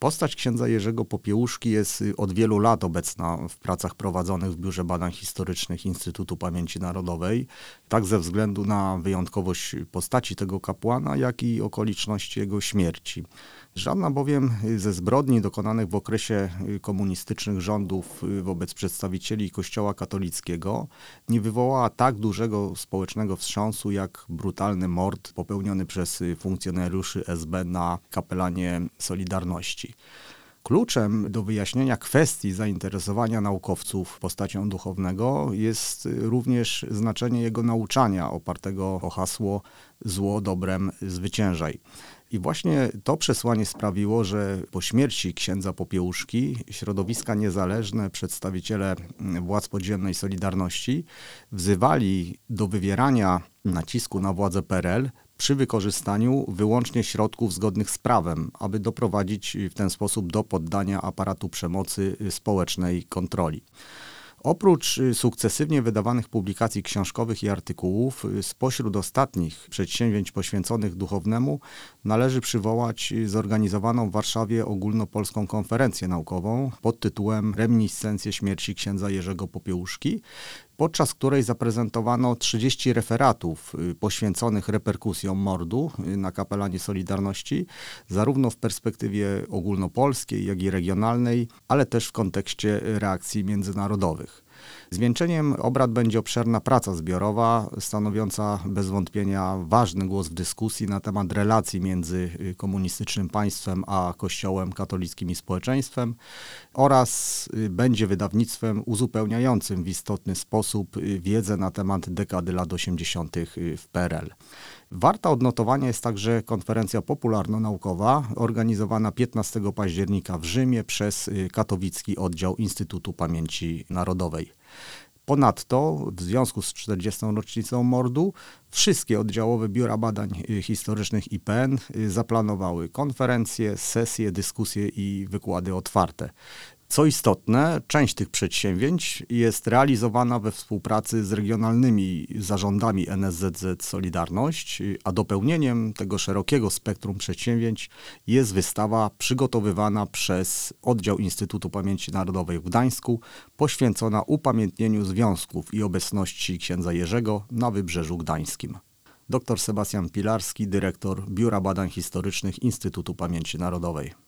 Postać księdza Jerzego Popiełuszki jest od wielu lat obecna w pracach prowadzonych w Biurze Badań Historycznych Instytutu Pamięci Narodowej, tak ze względu na wyjątkowość postaci tego kapłana, jak i okoliczności jego śmierci. Żadna bowiem ze zbrodni dokonanych w okresie komunistycznych rządów wobec przedstawicieli Kościoła katolickiego nie wywołała tak dużego społecznego wstrząsu jak brutalny mord popełniony przez funkcjonariuszy SB na kapelanie Solidarności. Kluczem do wyjaśnienia kwestii zainteresowania naukowców postacią duchownego jest również znaczenie jego nauczania opartego o hasło zło dobrem zwyciężaj. I właśnie to przesłanie sprawiło, że po śmierci księdza Popiełuszki środowiska niezależne, przedstawiciele władz podziemnej Solidarności wzywali do wywierania nacisku na władze PRL przy wykorzystaniu wyłącznie środków zgodnych z prawem, aby doprowadzić w ten sposób do poddania aparatu przemocy społecznej kontroli. Oprócz sukcesywnie wydawanych publikacji książkowych i artykułów, spośród ostatnich przedsięwzięć poświęconych duchownemu należy przywołać zorganizowaną w Warszawie ogólnopolską konferencję naukową pod tytułem Reminiscencje śmierci księdza Jerzego Popiełuszki, podczas której zaprezentowano 30 referatów poświęconych reperkusjom mordu na kapelanie Solidarności, zarówno w perspektywie ogólnopolskiej, jak i regionalnej, ale też w kontekście reakcji międzynarodowych. Zwieńczeniem obrad będzie obszerna praca zbiorowa, stanowiąca bez wątpienia ważny głos w dyskusji na temat relacji między komunistycznym państwem a Kościołem katolickim i społeczeństwem oraz będzie wydawnictwem uzupełniającym w istotny sposób wiedzę na temat dekady lat 80. w PRL. Warta odnotowania jest także konferencja popularno-naukowa organizowana 15 października w Rzymie przez katowicki oddział Instytutu Pamięci Narodowej. Ponadto, w związku z 40. rocznicą mordu, wszystkie oddziałowe biura badań historycznych IPN zaplanowały konferencje, sesje, dyskusje i wykłady otwarte. Co istotne, część tych przedsięwzięć jest realizowana we współpracy z regionalnymi zarządami NSZZ Solidarność, a dopełnieniem tego szerokiego spektrum przedsięwzięć jest wystawa przygotowywana przez oddział Instytutu Pamięci Narodowej w Gdańsku, poświęcona upamiętnieniu związków i obecności księdza Jerzego na Wybrzeżu Gdańskim. Dr Sebastian Pilarski, dyrektor Biura Badań Historycznych Instytutu Pamięci Narodowej.